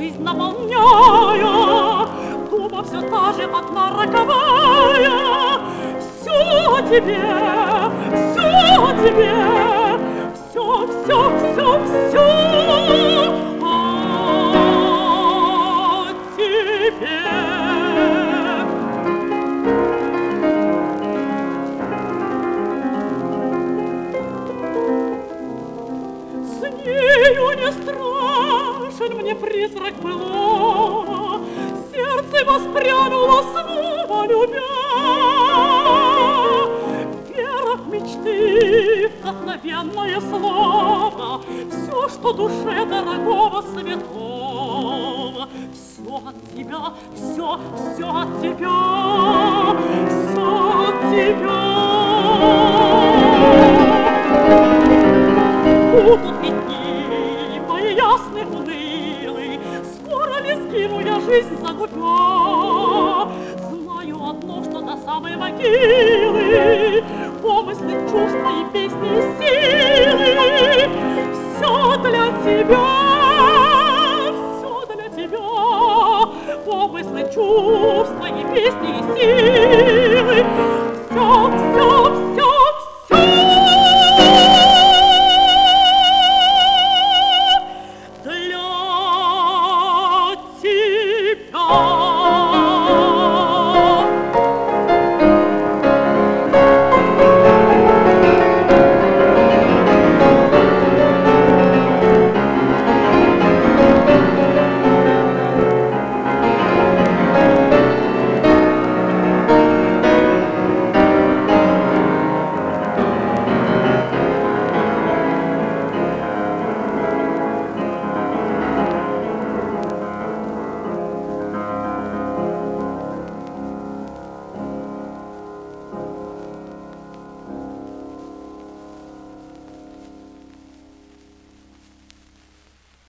жизнь наполняя, дума все та же одна роковая. Все о тебе, все о тебе, все, все, все, все о тебе. С нею не страшен мне призрак былого, сердце воспрянуло снова любя. Вера в мечты, вдохновенное слово, все, что душе дорогого святого. Все от тебя, все, все от тебя, все от тебя. Будут ведь дни мои ясные, унылые, скоро ли сгину я жизнь загубя? Знаю одно, что до самой могилы помыслы, чувства и песни и силы. Все для тебя, все для тебя. Помыслы, чувства и песни и силы. Все, все, все.